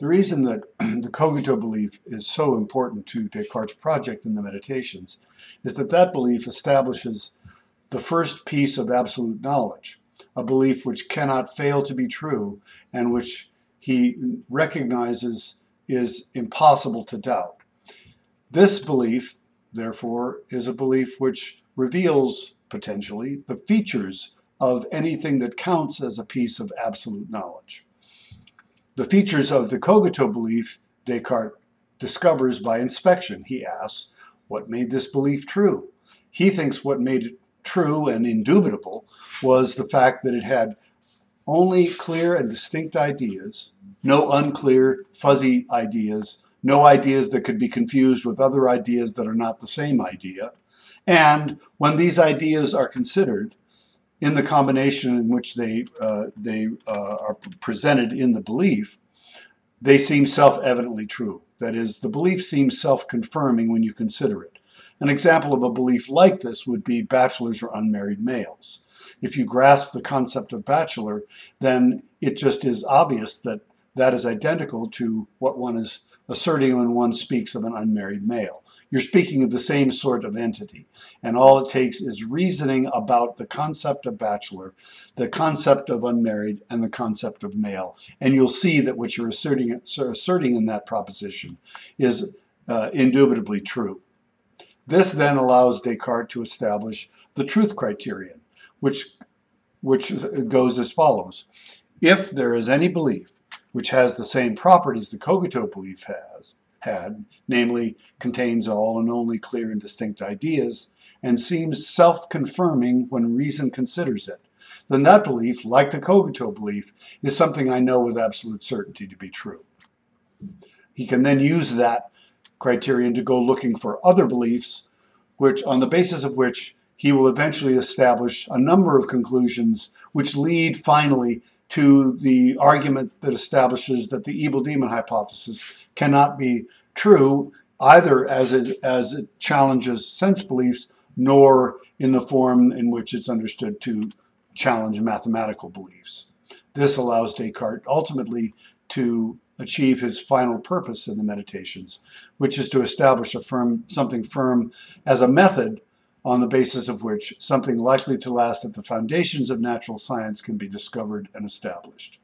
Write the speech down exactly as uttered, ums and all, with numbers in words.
The reason that the cogito belief is so important to Descartes' project in the Meditations is that that belief establishes the first piece of absolute knowledge, a belief which cannot fail to be true and which he recognizes is impossible to doubt. This belief, therefore, is a belief which reveals, potentially, the features of anything that counts as a piece of absolute knowledge. The features of the cogito belief Descartes discovers by inspection. He asks, what made this belief true? He thinks what made it true and indubitable was the fact that it had only clear and distinct ideas, no unclear, fuzzy ideas, no ideas that could be confused with other ideas that are not the same idea. And when these ideas are considered in the combination in which they, uh, they uh, are presented in the belief, they seem self-evidently true. That is, the belief seems self-confirming when you consider it. An example of a belief like this would be bachelors or unmarried males. If you grasp the concept of bachelor, then it just is obvious that that is identical to what one is asserting when one speaks of an unmarried male. You're speaking of the same sort of entity, and all it takes is reasoning about the concept of bachelor, the concept of unmarried, and the concept of male, and you'll see that what you're asserting, asserting in that proposition is uh, indubitably true. This then allows Descartes to establish the truth criterion, which, which goes as follows. If there is any belief which has the same properties the cogito belief has, had, namely contains all and only clear and distinct ideas, and seems self-confirming when reason considers it, then that belief, like the cogito belief, is something I know with absolute certainty to be true. He can then use that criterion to go looking for other beliefs, which, on the basis of which he will eventually establish a number of conclusions which lead finally to the argument that establishes that the evil demon hypothesis cannot be true either as it, as it challenges sense beliefs, nor in the form in which it's understood to challenge mathematical beliefs. This allows Descartes ultimately to achieve his final purpose in the Meditations, which is to establish a firm, something firm as a method on the basis of which something likely to last at the foundations of natural science can be discovered and established.